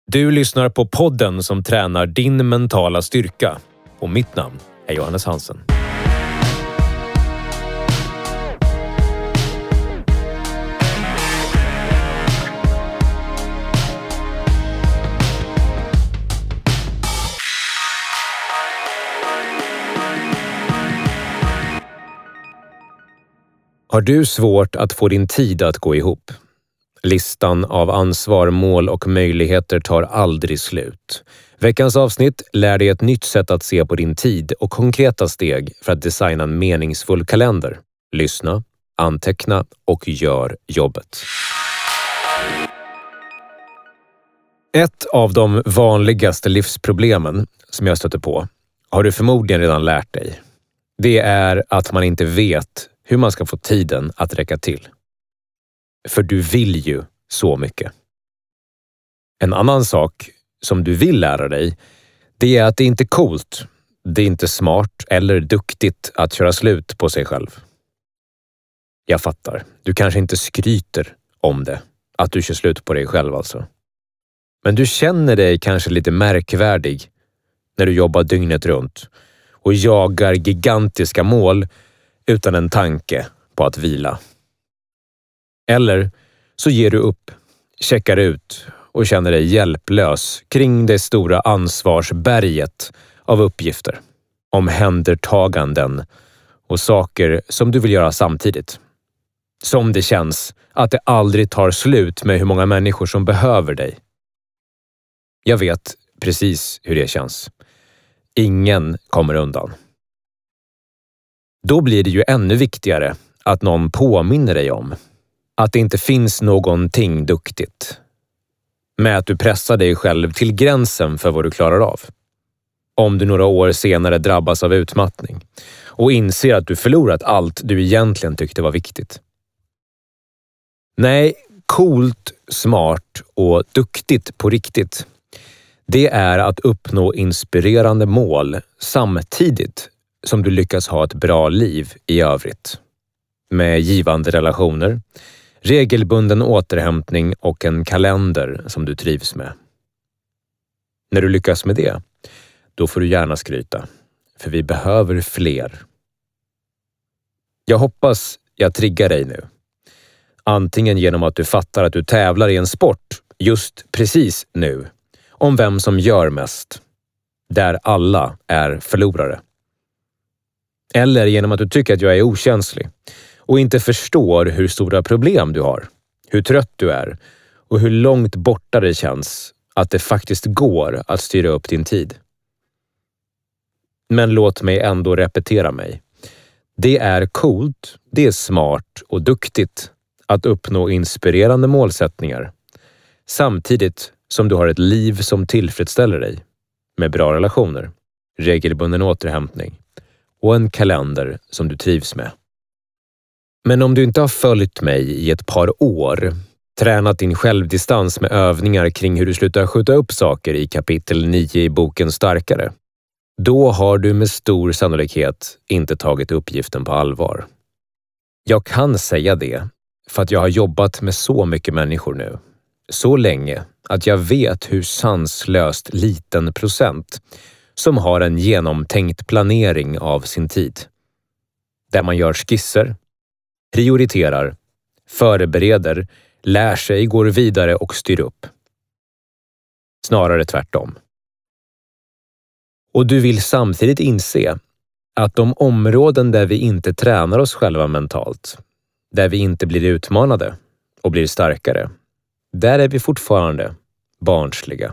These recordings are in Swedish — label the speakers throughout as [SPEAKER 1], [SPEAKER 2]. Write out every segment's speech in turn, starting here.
[SPEAKER 1] Du lyssnar på podden som tränar din mentala styrka. Och mitt namn är Johannes Hansen. Har du svårt att få din tid att gå ihop? Listan av ansvar, mål och möjligheter tar aldrig slut. Veckans avsnitt lär dig ett nytt sätt att se på din tid och konkreta steg för att designa en meningsfull kalender. Lyssna, anteckna och gör jobbet. Ett av de vanligaste livsproblemen som jag stöter på har du förmodligen redan lärt dig. Det är att man inte vet hur man ska få tiden att räcka till. För du vill ju så mycket. En annan sak som du vill lära dig, det är att det inte är coolt, det är inte smart eller duktigt att köra slut på sig själv. Jag fattar, du kanske inte skryter om det, att du kör slut på dig själv alltså. Men du känner dig kanske lite märkvärdig när du jobbar dygnet runt och jagar gigantiska mål utan en tanke på att vila. Eller så ger du upp, checkar ut och känner dig hjälplös kring det stora ansvarsberget av uppgifter, omhändertaganden och saker som du vill göra samtidigt. Som det känns att det aldrig tar slut med hur många människor som behöver dig. Jag vet precis hur det känns. Ingen kommer undan. Då blir det ju ännu viktigare att någon påminner dig om att det inte finns någonting duktigt med att du pressar dig själv till gränsen för vad du klarar av. Om du några år senare drabbas av utmattning och inser att du förlorat allt du egentligen tyckte var viktigt. Nej, coolt, smart och duktigt på riktigt. Det är att uppnå inspirerande mål samtidigt som du lyckas ha ett bra liv i övrigt. Med givande relationer, regelbunden återhämtning och en kalender som du trivs med. När du lyckas med det, då får du gärna skryta. För vi behöver fler. Jag hoppas jag triggar dig nu. Antingen genom att du fattar att du tävlar i en sport just precis nu. Om vem som gör mest. Där alla är förlorare. Eller genom att du tycker att jag är okänslig och inte förstår hur stora problem du har, hur trött du är och hur långt borta det känns att det faktiskt går att styra upp din tid. Men låt mig ändå repetera mig. Det är coolt, det är smart och duktigt att uppnå inspirerande målsättningar samtidigt som du har ett liv som tillfredsställer dig med bra relationer, regelbunden återhämtning och en kalender som du trivs med. Men om du inte har följt mig i ett par år, tränat din självdistans med övningar kring hur du slutar skjuta upp saker i kapitel 9 i boken Starkare, då har du med stor sannolikhet inte tagit uppgiften på allvar. Jag kan säga det för att jag har jobbat med så mycket människor nu. Så länge att jag vet hur sanslöst liten procent som har en genomtänkt planering av sin tid. Där man gör skisser, prioriterar, förbereder, lär sig, går vidare och styr upp. Snarare tvärtom. Och du vill samtidigt inse att de områden där vi inte tränar oss själva mentalt, där vi inte blir utmanade och blir starkare, där är vi fortfarande barnsliga.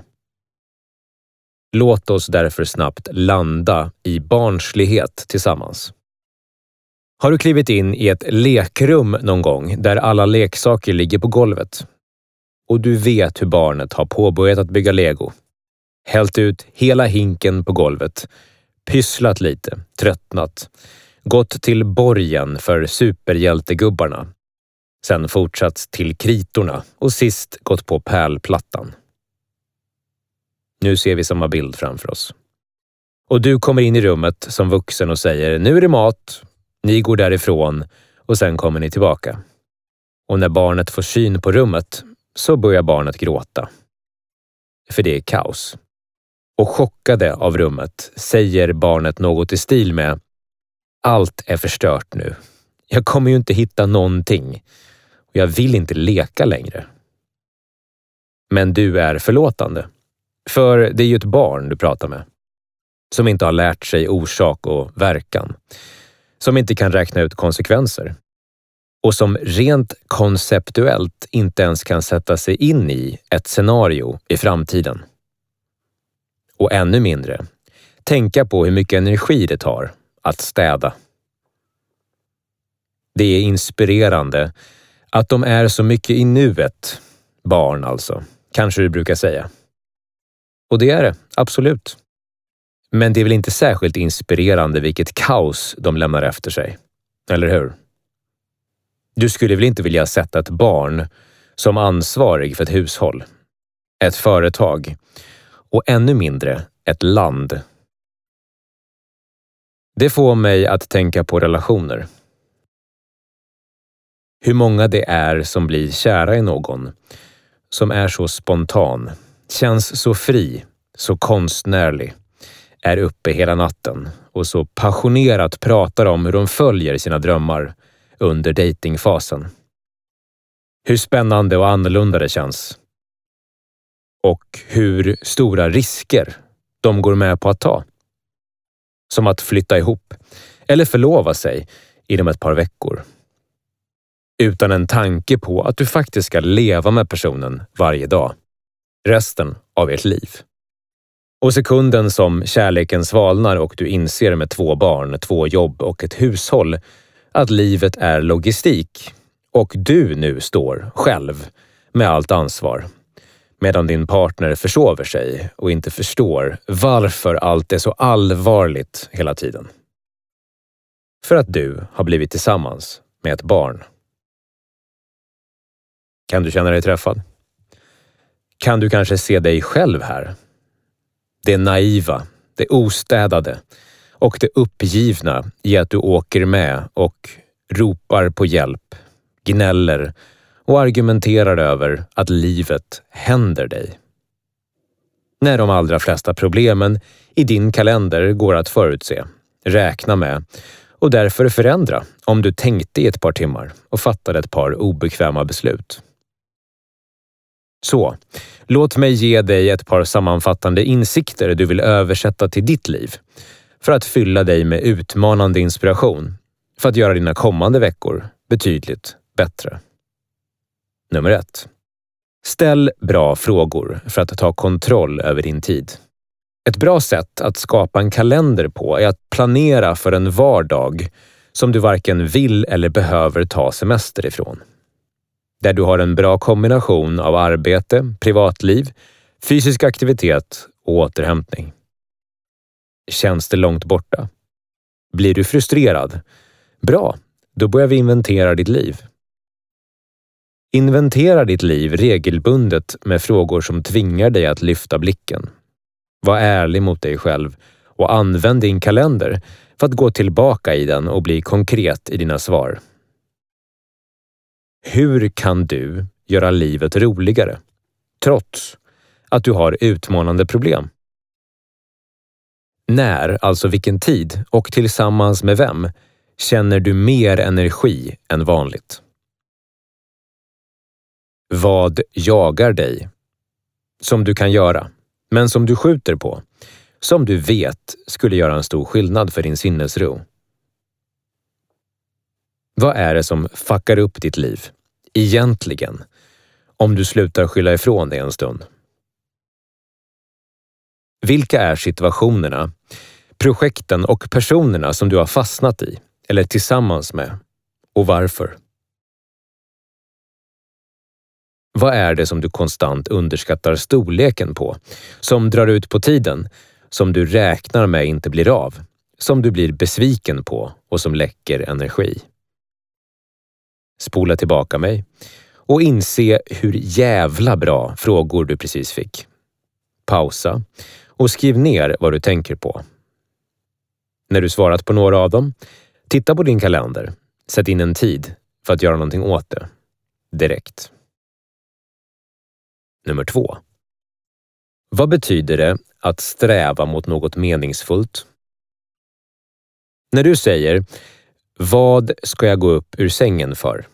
[SPEAKER 1] Låt oss därför snabbt landa i barnslighet tillsammans. Har du klivit in i ett lekrum någon gång där alla leksaker ligger på golvet och du vet hur barnet har påbörjat att bygga Lego, hällt ut hela hinken på golvet, pysslat lite, tröttnat, gått till borgen för superhjältegubbarna, sen fortsatt till kritorna och sist gått på pärlplattan. Nu ser vi samma bild framför oss. Och du kommer in i rummet som vuxen och säger: nu är det mat, ni går därifrån och sen kommer ni tillbaka. Och när barnet får syn på rummet så börjar barnet gråta. för det är kaos. Och chockade av rummet säger barnet något i stil med: allt är förstört nu. Jag kommer ju inte hitta någonting. Och jag vill inte leka längre. Men du är förlåtande. För det är ju ett barn du pratar med. Som inte har lärt sig orsak och verkan. Som inte kan räkna ut konsekvenser. Och som rent konceptuellt inte ens kan sätta sig in i ett scenario i framtiden. Och ännu mindre, tänka på hur mycket energi det tar att städa. Det är inspirerande att de är så mycket i nuet, barn alltså, kanske du brukar säga. Och det är det, absolut. Men det är väl inte särskilt inspirerande vilket kaos de lämnar efter sig, eller hur? Du skulle väl inte vilja sätta ett barn som ansvarig för ett hushåll, ett företag och ännu mindre ett land. Det får mig att tänka på relationer. Hur många det är som blir kära i någon, som är så spontan, känns så fri, så konstnärlig, är uppe hela natten och så passionerat pratar om hur de följer sina drömmar under datingfasen. Hur spännande och annorlunda det känns. Och hur stora risker de går med på att ta. Som att flytta ihop eller förlova sig inom ett par veckor. Utan en tanke på att du faktiskt ska leva med personen varje dag. Resten av ert liv. Och sekunden som kärleken svalnar och du inser med 2 barn, 2 jobb och ett hushåll att livet är logistik och du nu står själv med allt ansvar. Medan din partner försover sig och inte förstår varför allt är så allvarligt hela tiden. För att du har blivit tillsammans med ett barn. Kan du känna dig träffad? Kan du kanske se dig själv här? Det naiva, det ostädade och det uppgivna i att du åker med och ropar på hjälp, gnäller och argumenterar över att livet händer dig. När de allra flesta problemen i din kalender går att förutse, räkna med och därför förändra om du tänkte i ett par timmar och fattade ett par obekväma beslut. Så, låt mig ge dig ett par sammanfattande insikter du vill översätta till ditt liv för att fylla dig med utmanande inspiration för att göra dina kommande veckor betydligt bättre. Nummer 1. Ställ bra frågor för att ta kontroll över din tid. Ett bra sätt att skapa en kalender på är att planera för en vardag som du varken vill eller behöver ta semester ifrån. Där du har en bra kombination av arbete, privatliv, fysisk aktivitet och återhämtning. Känns det långt borta? Blir du frustrerad? Bra, då börjar vi inventera ditt liv. Inventera ditt liv regelbundet med frågor som tvingar dig att lyfta blicken. Var ärlig mot dig själv och använd din kalender för att gå tillbaka i den och bli konkret i dina svar. Hur kan du göra livet roligare, trots att du har utmanande problem? När, alltså vilken tid och tillsammans med vem, känner du mer energi än vanligt? Vad jagar dig? Som du kan göra, men som du skjuter på. Som du vet skulle göra en stor skillnad för din sinnesro. Vad är det som fuckar upp ditt liv? Egentligen, om du slutar skylla ifrån dig en stund. Vilka är situationerna, projekten och personerna som du har fastnat i eller tillsammans med och varför? Vad är det som du konstant underskattar storleken på, som drar ut på tiden, som du räknar med inte blir av, som du blir besviken på och som läcker energi? Spola tillbaka mig och inse hur jävla bra frågor du precis fick. Pausa och skriv ner vad du tänker på. När du svarat på några av dem, titta på din kalender. Sätt in en tid för att göra någonting åt det. Direkt. Nummer 2. Vad betyder det att sträva mot något meningsfullt? När du säger "Vad ska jag gå upp ur sängen för?"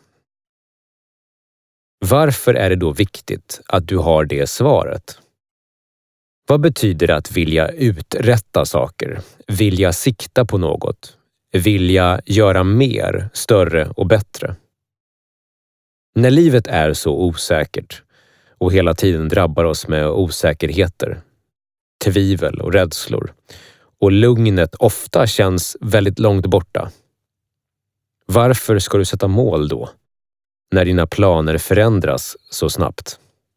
[SPEAKER 1] Varför är det då viktigt att du har det svaret? Vad betyder det att vilja uträtta saker, vilja sikta på något, vilja göra mer, större och bättre? När livet är så osäkert och hela tiden drabbar oss med osäkerheter, tvivel och rädslor och lugnet ofta känns väldigt långt borta. Varför ska du sätta mål då, när dina planer förändras så snabbt?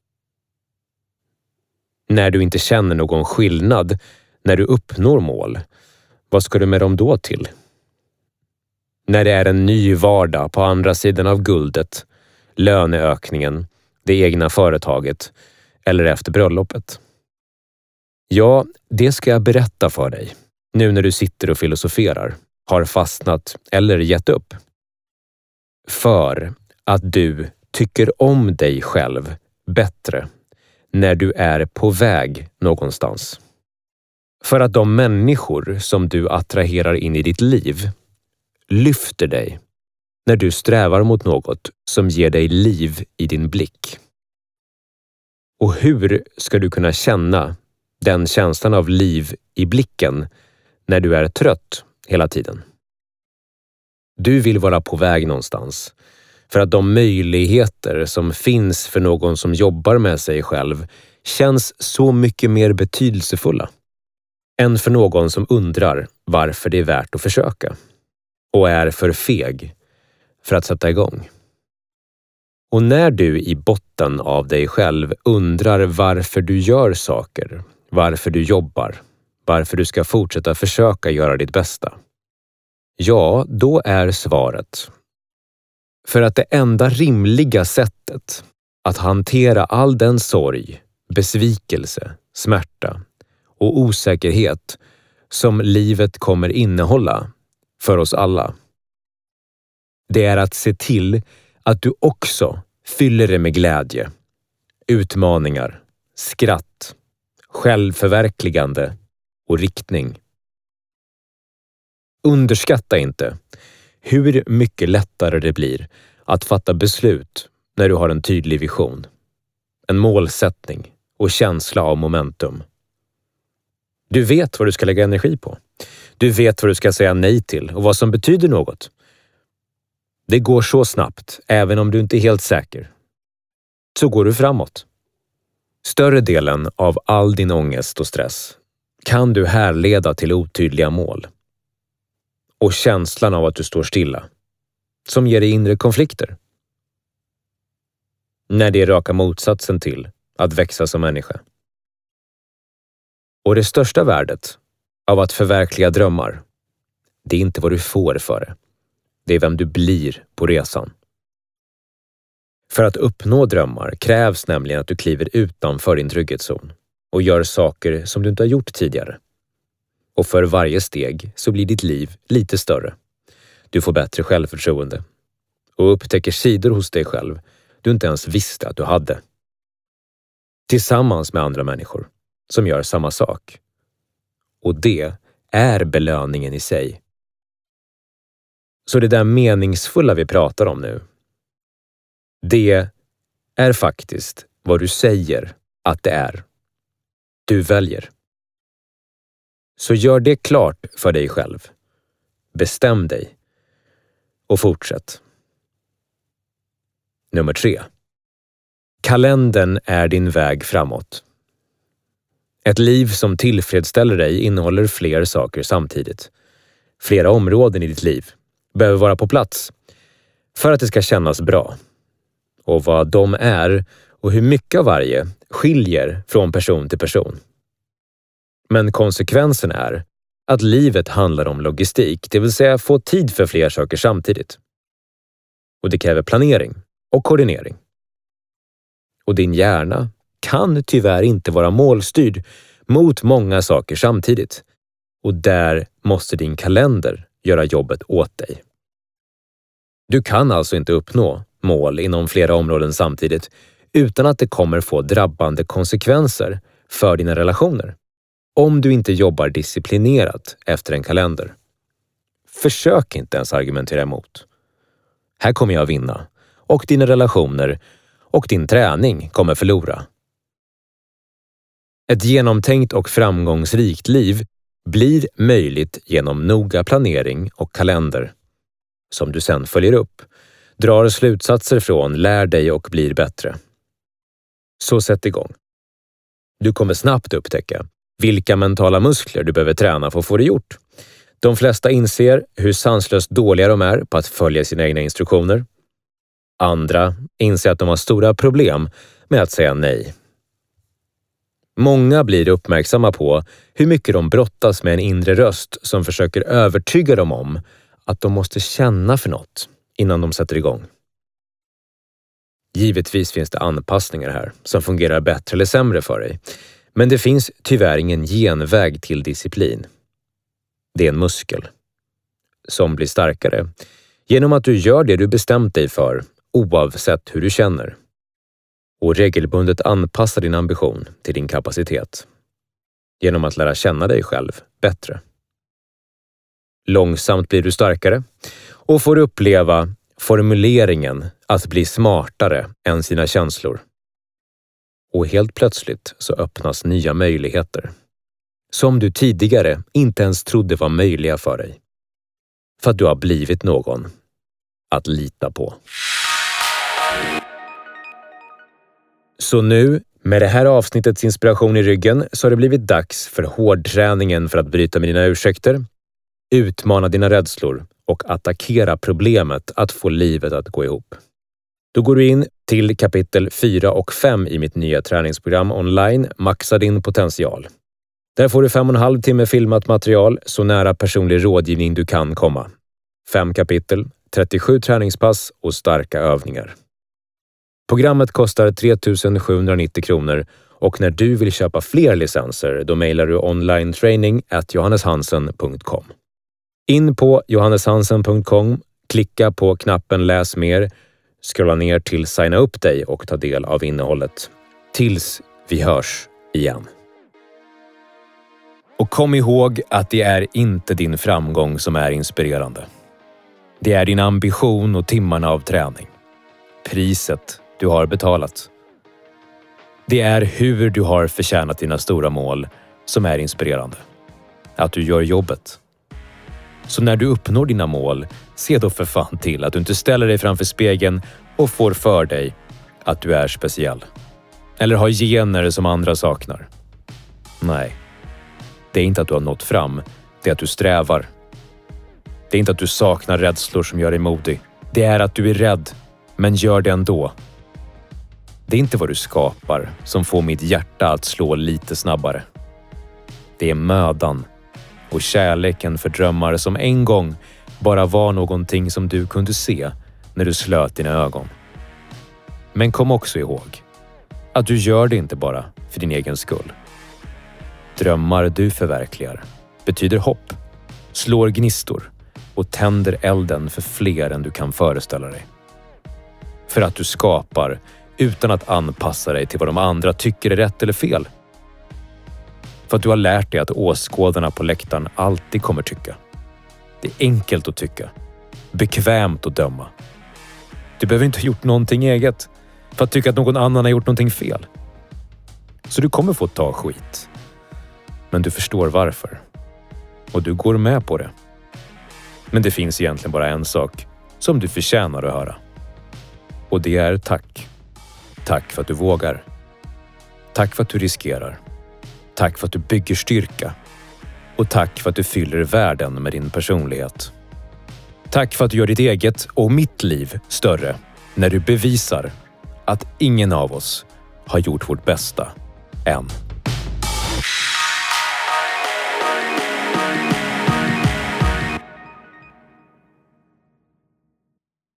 [SPEAKER 1] När du inte känner någon skillnad när du uppnår mål, vad ska du med dem då till? När det är en ny vardag på andra sidan av guldet, löneökningen, det egna företaget eller efter bröllopet. Ja, det ska jag berätta för dig, nu när du sitter och filosoferar, har fastnat eller gett upp. För att du tycker om dig själv bättre när du är på väg någonstans. För att de människor som du attraherar in i ditt liv lyfter dig när du strävar mot något som ger dig liv i din blick. Och hur ska du kunna känna den känslan av liv i blicken när du är trött hela tiden? Du vill vara på väg någonstans för att de möjligheter som finns för någon som jobbar med sig själv känns så mycket mer betydelsefulla än för någon som undrar varför det är värt att försöka och är för feg för att sätta igång. Och när du i botten av dig själv undrar varför du gör saker, varför du jobbar, varför du ska fortsätta försöka göra ditt bästa, ja, då är svaret: för att det enda rimliga sättet att hantera all den sorg, besvikelse, smärta och osäkerhet som livet kommer innehålla för oss alla, det är att se till att du också fyller det med glädje, utmaningar, skratt, självförverkligande och riktning. Underskatta inte hur mycket lättare det blir att fatta beslut när du har en tydlig vision, en målsättning och känsla av momentum. Du vet vad du ska lägga energi på. Du vet vad du ska säga nej till och vad som betyder något. Det går så snabbt, även om du inte är helt säker. Så går du framåt. Större delen av all din ångest och stress kan du härleda till otydliga mål och känslan av att du står stilla, som ger dig inre konflikter. När det är raka motsatsen till att växa som människa. Och det största värdet av att förverkliga drömmar, det är inte vad du får för det. Det är vem du blir på resan. För att uppnå drömmar krävs nämligen att du kliver utanför din trygghetszon och gör saker som du inte har gjort tidigare. Och för varje steg så blir ditt liv lite större. Du får bättre självförtroende och upptäcker sidor hos dig själv du inte ens visste att du hade. Tillsammans med andra människor som gör samma sak. Och det är belöningen i sig. Så det där meningsfulla vi pratar om nu, det är faktiskt vad du säger att det är. Du väljer. Så gör det klart för dig själv. Bestäm dig. Och fortsätt. Nummer 3. Kalendern är din väg framåt. Ett liv som tillfredsställer dig innehåller fler saker samtidigt. Flera områden i ditt liv behöver vara på plats för att det ska kännas bra. Och vad de är och hur mycket av varje skiljer från person till person. Men konsekvensen är att livet handlar om logistik, det vill säga få tid för fler saker samtidigt. Och det kräver planering och koordinering. Och din hjärna kan tyvärr inte vara målstyrd mot många saker samtidigt. Och där måste din kalender göra jobbet åt dig. Du kan alltså inte uppnå mål inom flera områden samtidigt utan att det kommer få drabbande konsekvenser för dina relationer. Om du inte jobbar disciplinerat efter en kalender. Försök inte ens argumentera emot. Här kommer jag vinna och dina relationer och din träning kommer förlora. Ett genomtänkt och framgångsrikt liv blir möjligt genom noga planering och kalender som du sedan följer upp, drar slutsatser från, lär dig och blir bättre. Så sätt igång. Du kommer snabbt upptäcka vilka mentala muskler du behöver träna för att få det gjort. De flesta inser hur sanslöst dåliga de är på att följa sina egna instruktioner. Andra inser att de har stora problem med att säga nej. Många blir uppmärksamma på hur mycket de brottas med en inre röst som försöker övertyga dem om att de måste känna för något innan de sätter igång. Givetvis finns det anpassningar här som fungerar bättre eller sämre för dig. Men det finns tyvärr ingen genväg till disciplin. Det är en muskel som blir starkare genom att du gör det du bestämt dig för oavsett hur du känner. Och regelbundet anpassa din ambition till din kapacitet genom att lära känna dig själv bättre. Långsamt blir du starkare och får uppleva formuleringen att bli smartare än sina känslor. Och helt plötsligt så öppnas nya möjligheter som du tidigare inte ens trodde var möjliga för dig. För att du har blivit någon att lita på. Så nu, med det här avsnittets inspiration i ryggen, så har det blivit dags för hårdträningen för att bryta med dina ursäkter, utmana dina rädslor och attackera problemet att få livet att gå ihop. Då går du in till kapitel 4 och 5 i mitt nya träningsprogram online, Maxa din potential. Där får du 5,5 timme filmat material så nära personlig rådgivning du kan komma. 5 kapitel, 37 träningspass och starka övningar. Programmet kostar 3 790 kronor och när du vill köpa fler licenser då mejlar du onlinetraining@johanneshansen.com. In på johanneshansen.com, klicka på knappen läs mer, scrolla ner till signa upp dig och ta del av innehållet. Tills vi hörs igen. Och kom ihåg att det är inte din framgång som är inspirerande. Det är din ambition och timmarna av träning. Priset du har betalat. Det är hur du har förtjänat dina stora mål som är inspirerande. Att du gör jobbet. Så när du uppnår dina mål, se då för fan till att du inte ställer dig framför spegeln och får för dig att du är speciell. Eller har gener som andra saknar. Nej. Det är inte att du har nått fram, det är att du strävar. Det är inte att du saknar rädslor som gör dig modig. Det är att du är rädd, men gör det ändå. Det är inte vad du skapar som får mitt hjärta att slå lite snabbare. Det är mödan och kärleken för drömmar som en gång bara var någonting som du kunde se när du slöt dina ögon. Men kom också ihåg att du gör det inte bara för din egen skull. Drömmar du förverkligar betyder hopp, slår gnistor och tänder elden för fler än du kan föreställa dig. För att du skapar utan att anpassa dig till vad de andra tycker är rätt eller fel. För att du har lärt dig att åskådarna på läktaren alltid kommer tycka. Det är enkelt att tycka, bekvämt att döma. Du behöver inte ha gjort någonting eget för att tycka att någon annan har gjort någonting fel. Så du kommer få ta skit. Men du förstår varför. Och du går med på det. Men det finns egentligen bara en sak som du förtjänar att höra. Och det är tack. Tack för att du vågar. Tack för att du riskerar. Tack för att du bygger styrka. Och tack för att du fyller världen med din personlighet. Tack för att du gör ditt eget och mitt liv större när du bevisar att ingen av oss har gjort vårt bästa än.